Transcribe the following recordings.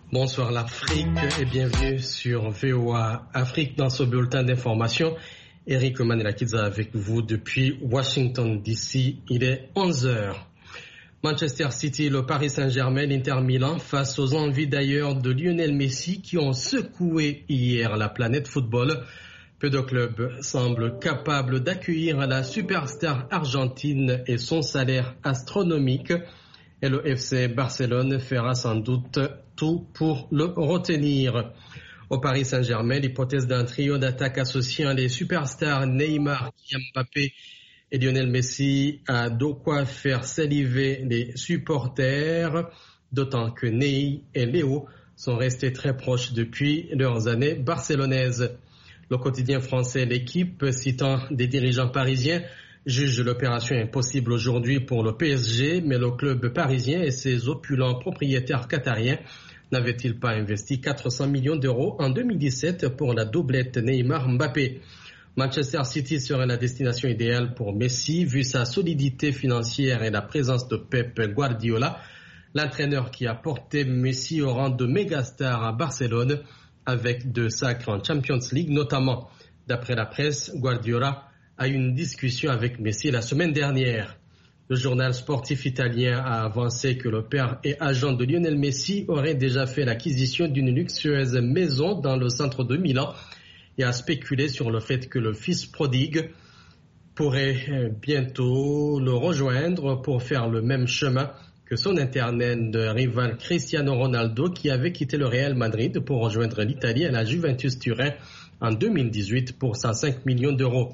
Bonsoir l'Afrique et bienvenue sur VOA Afrique dans ce bulletin d'information. Eric Manelakidza avec vous depuis Washington DC. Il est 11h. Manchester City, le Paris Saint-Germain, l'Inter Milan face aux envies d'ailleurs de Lionel Messi qui ont secoué hier la planète football. Peu de clubs semblent capables d'accueillir la superstar argentine et son salaire astronomique. Et le FC Barcelone fera sans doute tout pour le retenir. Au Paris Saint-Germain, l'hypothèse d'un trio d'attaque associant les superstars Neymar, Mbappé et Lionel Messi a de quoi faire saliver les supporters, d'autant que Ney et Léo sont restés très proches depuis leurs années barcelonaises. Le quotidien français L'Équipe, citant des dirigeants parisiens, juge l'opération impossible aujourd'hui pour le PSG, mais le club parisien et ses opulents propriétaires qatariens n'avaient-ils pas investi 400 millions d'euros en 2017 pour la doublette Neymar-Mbappé? Manchester City serait la destination idéale pour Messi, vu sa solidité financière et la présence de Pep Guardiola, l'entraîneur qui a porté Messi au rang de mégastar à Barcelone, avec 2 sacres en Champions League notamment. D'après la presse, Guardiola a eu une discussion avec Messi la semaine dernière. Le journal sportif italien a avancé que le père et agent de Lionel Messi aurait déjà fait l'acquisition d'une luxueuse maison dans le centre de Milan et a spéculé sur le fait que le fils prodigue pourrait bientôt le rejoindre pour faire le même chemin que son éternel rival Cristiano Ronaldo qui avait quitté le Real Madrid pour rejoindre l'Italie à la Juventus Turin en 2018 pour 105 millions d'euros.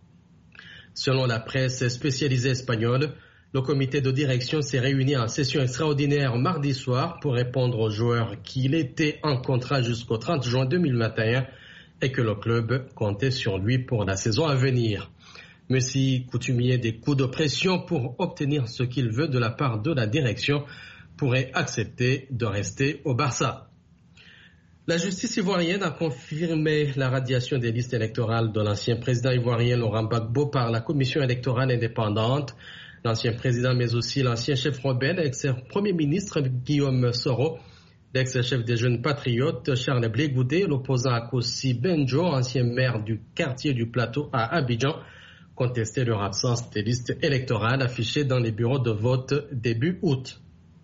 Selon la presse spécialisée espagnole, le comité de direction s'est réuni en session extraordinaire mardi soir pour répondre aux joueurs qu'il était en contrat jusqu'au 30 juin 2021 et que le club comptait sur lui pour la saison à venir. Messi, coutumier des coups de pression pour obtenir ce qu'il veut de la part de la direction, pourrait accepter de rester au Barça. La justice ivoirienne a confirmé la radiation des listes électorales de l'ancien président ivoirien Laurent Gbagbo par la commission électorale indépendante. L'ancien président, mais aussi l'ancien chef rebelle, ex-premier ministre Guillaume Soro, l'ex-chef des Jeunes Patriotes Charles Blé Goudé, l'opposant Akossi Benjo, ancien maire du quartier du Plateau à Abidjan, contestaient leur absence des listes électorales affichées dans les bureaux de vote début août.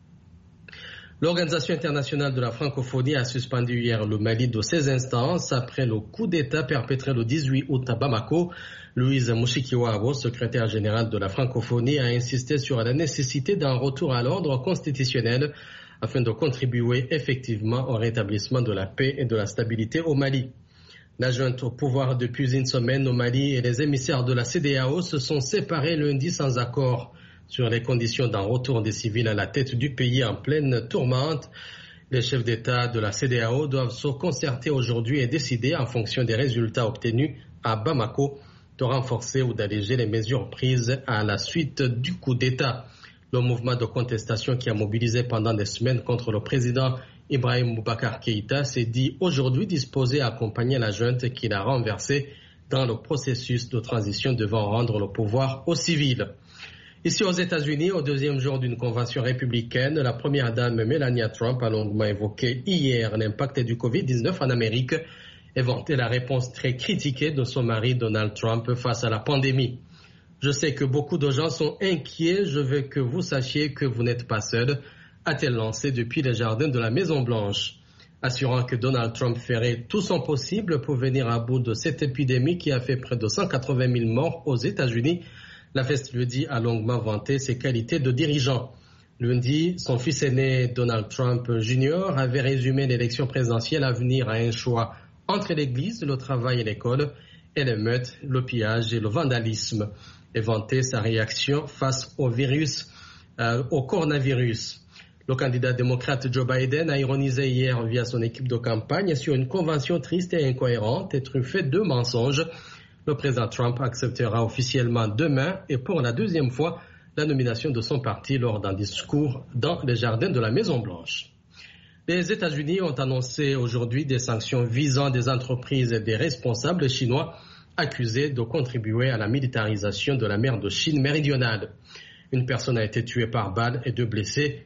L'Organisation internationale de la francophonie a suspendu hier le Mali de ses instances après le coup d'État perpétré le 18 août à Bamako. Louise Mushikiwabo, secrétaire générale de la francophonie, a insisté sur la nécessité d'un retour à l'ordre constitutionnel afin de contribuer effectivement au rétablissement de la paix et de la stabilité au Mali. La junte au pouvoir depuis une semaine au Mali et les émissaires de la CEDEAO se sont séparés lundi sans accord sur les conditions d'un retour des civils à la tête du pays en pleine tourmente. Les chefs d'État de la CEDEAO doivent se concerter aujourd'hui et décider, en fonction des résultats obtenus à Bamako, de renforcer ou d'alléger les mesures prises à la suite du coup d'État. Le mouvement de contestation qui a mobilisé pendant des semaines contre le président Ibrahim Boubacar Keïta s'est dit aujourd'hui disposé à accompagner la junte qu'il a renversée dans le processus de transition devant rendre le pouvoir aux civils. Ici aux États-Unis, au deuxième jour d'une convention républicaine, la première dame Melania Trump a longuement évoqué hier l'impact du Covid-19 en Amérique et vanté la réponse très critiquée de son mari Donald Trump face à la pandémie. Je sais que beaucoup de gens sont inquiets, je veux que vous sachiez que vous n'êtes pas seul, a-t-elle lancé depuis les jardins de la Maison-Blanche, assurant que Donald Trump ferait tout son possible pour venir à bout de cette épidémie qui a fait près de 180 000 morts aux États-Unis. La First Lady a longuement vanté ses qualités de dirigeant. Lundi, son fils aîné Donald Trump Jr. avait résumé l'élection présidentielle à venir à un choix entre l'église, le travail et l'école, et les meurtres, le pillage et le vandalisme, et vanté sa réaction face au coronavirus. Le candidat démocrate Joe Biden a ironisé hier via son équipe de campagne sur une convention triste et incohérente et truffée de mensonges. Le président Trump acceptera officiellement demain et pour la deuxième fois la nomination de son parti lors d'un discours dans les jardins de la Maison-Blanche. Les États-Unis ont annoncé aujourd'hui des sanctions visant des entreprises et des responsables chinois accusés de contribuer à la militarisation de la mer de Chine méridionale. Une personne a été tuée par balle et 2 blessés